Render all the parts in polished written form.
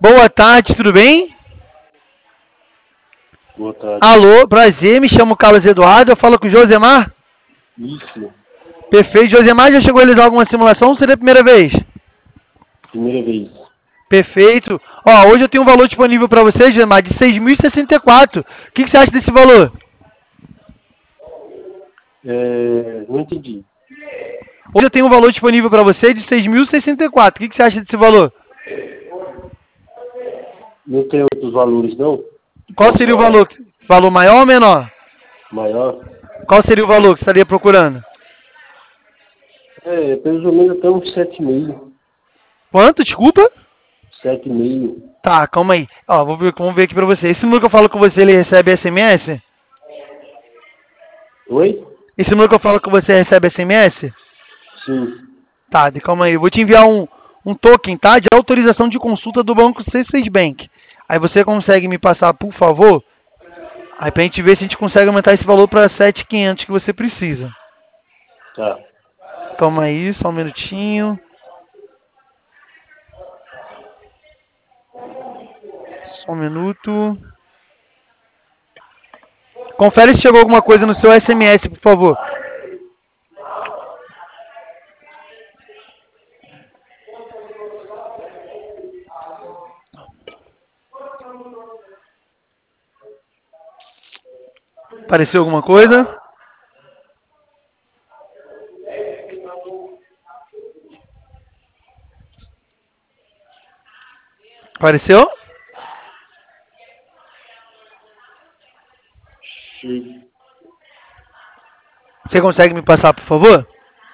Boa tarde, tudo bem? Boa tarde. Alô, prazer, me chamo Carlos Eduardo, eu falo com o Josemar. Isso, Perfeito, Josemar já chegou a realizar alguma simulação ou seria a primeira vez? primeira vez. Perfeito. Ó, hoje eu tenho um valor disponível para você, Josemar, de 6.064. O que você acha desse valor? Não entendi. Hoje eu tenho um valor disponível para você de 6.064. O que você acha desse valor? Não tem outros valores, não? Qual seria o valor? Valor maior ou menor? Maior? Qual seria o valor que você estaria procurando? Pelo menos até uns 7,5. Quanto? Desculpa? 7,5. Tá, calma aí. Ó, vamos ver aqui pra você. Esse número que eu falo com você, ele recebe SMS? Oi? Esse número que eu falo com você recebe SMS? Sim. Tá, calma aí. Eu vou te enviar um token, tá? De autorização de consulta do banco C6 Bank. Aí você consegue me passar, por favor? Aí pra gente ver se a gente consegue aumentar esse valor pra 7.500 que você precisa. Tá. Calma aí, só um minutinho. Só um minuto. Confere se chegou alguma coisa no seu SMS, por favor. Apareceu alguma coisa? Apareceu? Che- Você consegue me passar, por favor?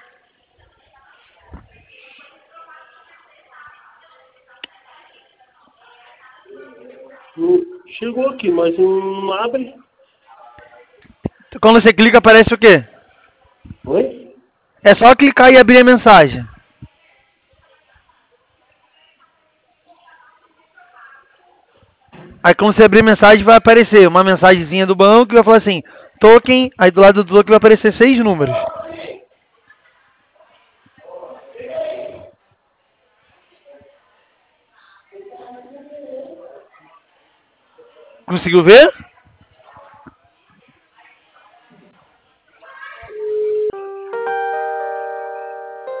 Chegou aqui, mas não abre. Quando você clica, aparece o quê? Oi? É só clicar e abrir a mensagem. Aí quando você abrir a mensagem, vai aparecer uma mensagenzinha do banco que vai falar assim, token, aí do lado do token vai aparecer 6 números. Conseguiu ver?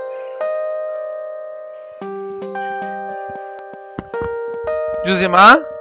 Josimar?